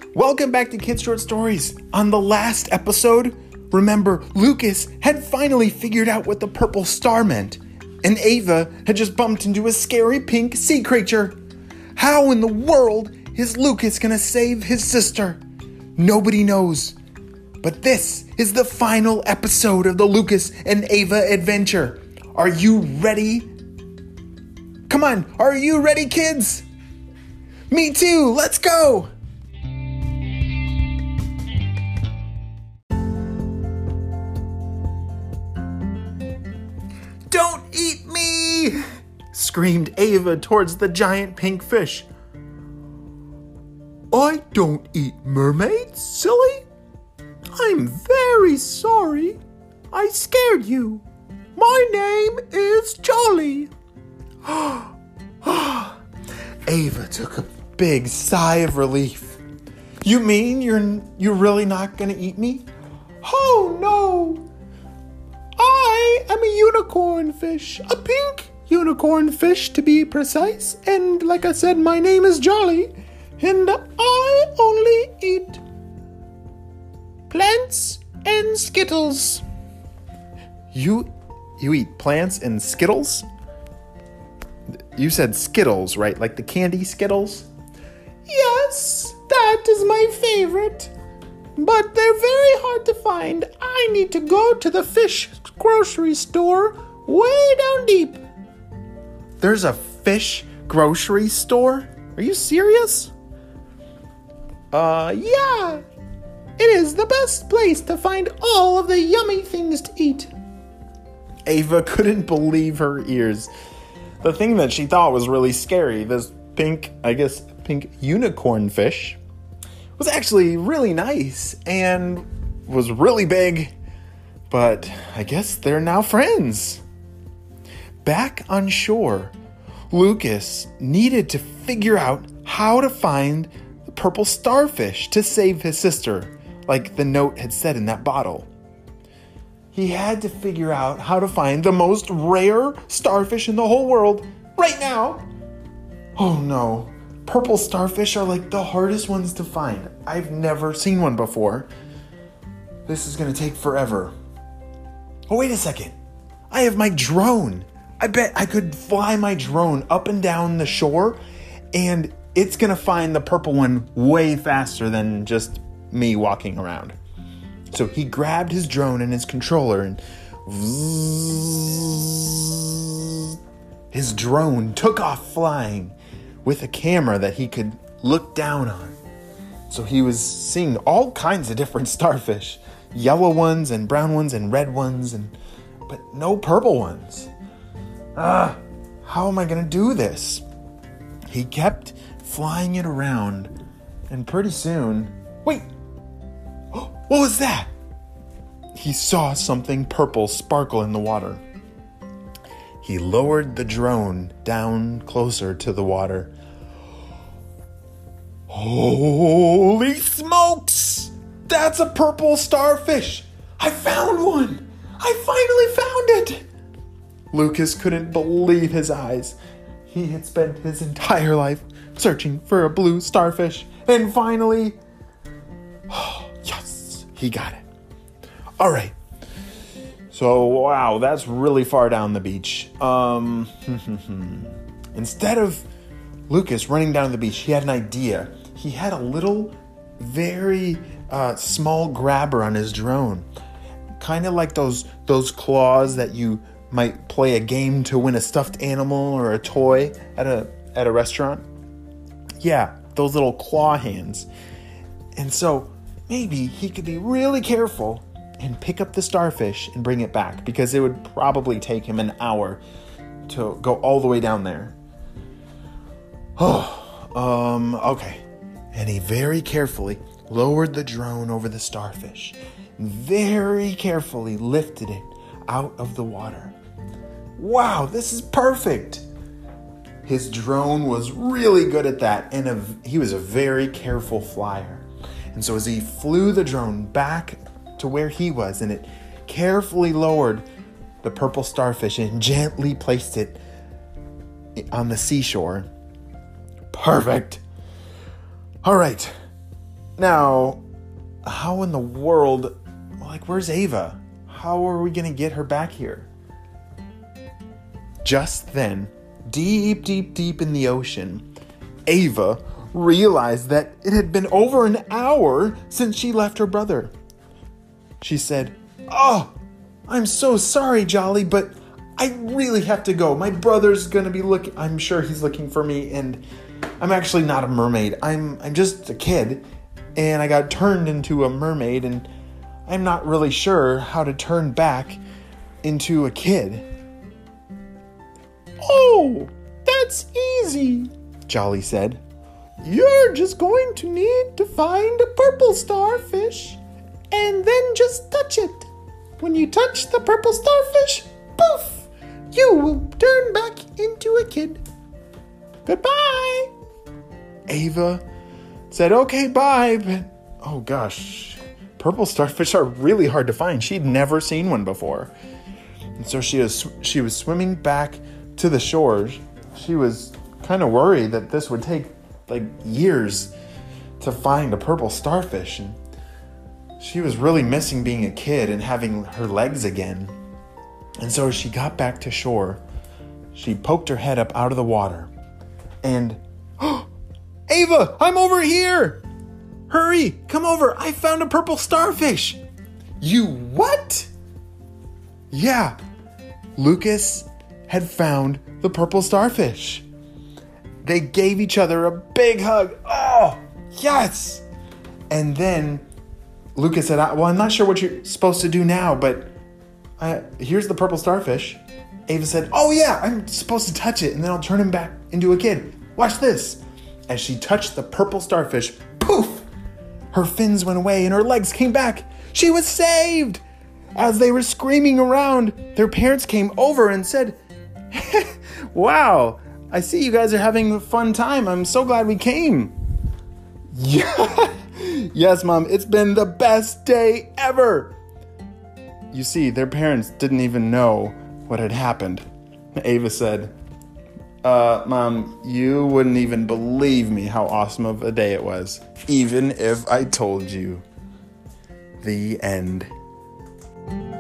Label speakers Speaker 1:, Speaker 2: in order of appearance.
Speaker 1: Welcome back to Kids Short Stories. On the last episode, remember, Lucas had finally figured out what the purple star meant, and Ava had just bumped into a scary pink sea creature. How in the world is Lucas gonna save his sister? Nobody knows. But this is the final episode of the Lucas and Ava adventure. Are you ready? Come on, are you ready, kids? Me too, let's go! Don't eat me! Screamed Ava towards the giant pink fish. I don't eat mermaids, silly. I'm very sorry. I scared you. My name is Jolly. Ava took a big sigh of relief. You mean you're really not gonna eat me? Oh no! I am a unicorn fish, a pink unicorn fish to be precise, and like I said, my name is Jolly, and I only eat plants and Skittles. You eat plants and Skittles? You said Skittles, right? Like the candy Skittles? Yes, that is my favorite. But they're very hard to find. I need to go to the fish grocery store way down deep. There's a fish grocery store? Are you serious? Yeah. It is the best place to find all of the yummy things to eat. Ava couldn't believe her ears. The thing that she thought was really scary, this pink unicorn fish, was actually really nice and was really big. But I guess they're now friends. Back on shore, Lucas needed to figure out how to find the purple starfish to save his sister, like the note had said in that bottle. He had to figure out how to find the most rare starfish in the whole world right now. Oh no, purple starfish are like the hardest ones to find. I've never seen one before. This is gonna take forever. Oh, wait a second. I have my drone. I bet I could fly my drone up and down the shore, and it's gonna find the purple one way faster than just me walking around. So he grabbed his drone and his controller, and his drone took off flying with a camera that he could look down on. So he was seeing all kinds of different starfish, yellow ones and brown ones and red ones, but no purple ones. How am I gonna do this? He kept flying it around, and pretty soon, wait, what was that? He saw something purple sparkle in the water. He lowered the drone down closer to the water. Holy smokes! That's a purple starfish! I found one! I finally found it! Lucas couldn't believe his eyes. He had spent his entire life searching for a blue starfish, and finally, yes, he got it. All right. So, wow, that's really far down the beach. Instead of Lucas running down the beach, he had an idea. He had a little, very small grabber on his drone. Kind of like those claws that you might play a game to win a stuffed animal or a toy at a restaurant. Yeah, those little claw hands. And so maybe he could be really careful and pick up the starfish and bring it back, because it would probably take him an hour to go all the way down there. Okay. And he very carefully lowered the drone over the starfish and very carefully lifted it out of the water. Wow, this is perfect. His drone was really good at that, and he was a very careful flyer. And so as he flew the drone back to where he was, and it carefully lowered the purple starfish and gently placed it on the seashore. Perfect. All right. Now, how in the world, where's Ava? How are we going to get her back here? Just then, deep, deep, deep in the ocean, Ava realized that it had been over an hour since she left her brother. She said, "Oh, I'm so sorry, Jolly, but I really have to go. My brother's going to be I'm sure he's looking for me, and I'm actually not a mermaid. I'm just a kid, and I got turned into a mermaid, and I'm not really sure how to turn back into a kid." "Oh, that's easy," Jolly said. "You're just going to need to find a purple starfish and then just touch it. When you touch the purple starfish, poof, you will turn back into a kid. Goodbye." Ava said, "Okay, bye," but oh gosh, purple starfish are really hard to find. She'd never seen one before. And so she was swimming back to the shore. She was kind of worried that this would take years to find a purple starfish. And she was really missing being a kid and having her legs again. And so as she got back to shore, she poked her head up out of the water. And, "Oh, Ava, I'm over here! Hurry, come over, I found a purple starfish!" "You what?" Yeah, Lucas had found the purple starfish. They gave each other a big hug. Oh, yes! And then Lucas said, "Well, I'm not sure what you're supposed to do now, but here's the purple starfish." Ava said, "Oh yeah, I'm supposed to touch it, and then I'll turn him back into a kid. Watch this." As she touched the purple starfish, poof! Her fins went away and her legs came back. She was saved! As they were screaming around, their parents came over and said, "Wow, I see you guys are having a fun time. I'm so glad we came." "Yeah. Yes, Mom, it's been the best day ever." You see, their parents didn't even know what had happened. Ava said, Mom, you wouldn't even believe me how awesome of a day it was, even if I told you." The end.